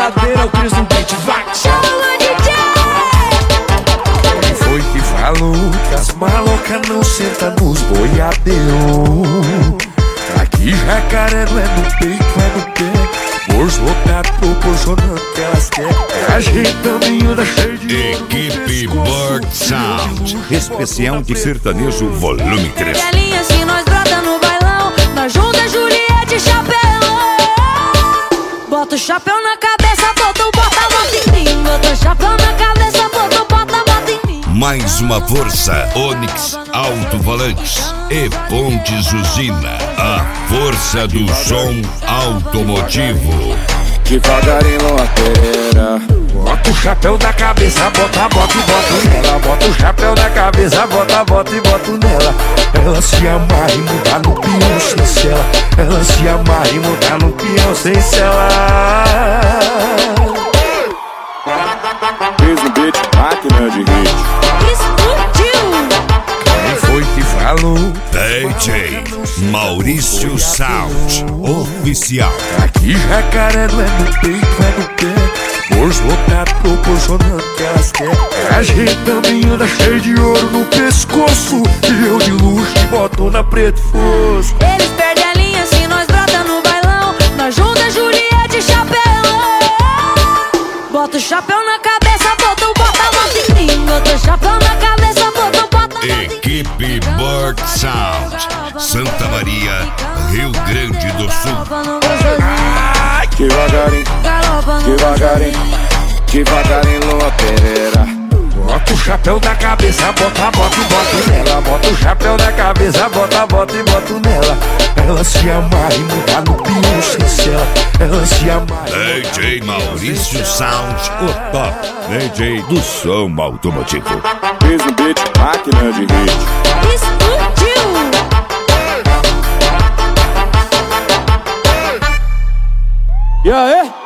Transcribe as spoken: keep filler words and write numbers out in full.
baladeira, o Cris no beat, vai! Chama o D J! Quem foi que falou que as malocas não sentam nos boiadeiros? Aqui Jacaré não é no peito, é no pé. Bolso lotado proporcionando que elas querem. Ajeitando da cheia de Equipe Bird Sound, especial de sertanejo volume três. Galinha, se nós brota no bailão, nós junta Juliette e chapéu. Bota o chapéu na cabeça, bota o bota, bota em mim. Bota o chapéu na cabeça, bota o bota, bota em mim. Mais uma força, Onix Alto-Falantes e Pontes Usina, a força do som automotivo. Devagarinho a pereira. Bota o chapéu na cabeça, bota, bota e bota nela. Bota o chapéu na cabeça, bota, bota e bota nela. Ela se amarra e muda no peão sem cela. Ela se amarra e muda no peão sem cela. Fez um beat, máquina de hit. Explodiu! Quem foi que falou? D J Maurício Sound Oficial. Aqui Jacaré não é no peito, é no pé. Bolso lotado proporcionando que elas querem. Ajeitando da cheia de ouro no pescoço. E eu de luxo e botona preto fosco. Eles perdem a linha se nós brota no bailão. Nós junta Juliette e chapéu. Bota o chapéu na cabeça, bota o bota, bota em mim. Bota o chapéu na cabeça, bota o bota, bota em mim. Equipe Bird Sound, Santa Maria, Rio Grande do Sul. Ai, devagarinho, devagarinho, devagarinho a pereira. Bota o chapéu na cabeça, bota, bota e bota nela. Bota o chapéu na cabeça, bota, bota e bota nela. Ela se amarra e muda no pião sem cela. Ela se amarra. D J Maurício Sound, o top D J do som automotivo. Fez um beat, máquina de hit. Explodiu! E aí?